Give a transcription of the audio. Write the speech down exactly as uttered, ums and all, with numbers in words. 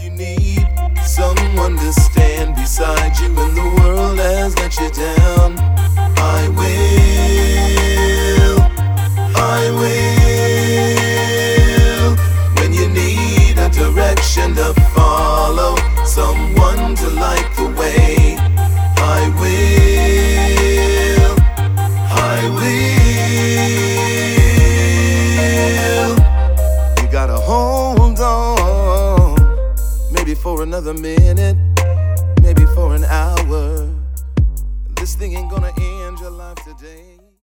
you need someone to stand beside you when the world has let you down, I will, I will. When you need a direction to follow, someone to light the way, I will, I will. You gotta hold on, maybe for another minute, maybe for an hour. This thing ain't gonna end your life today.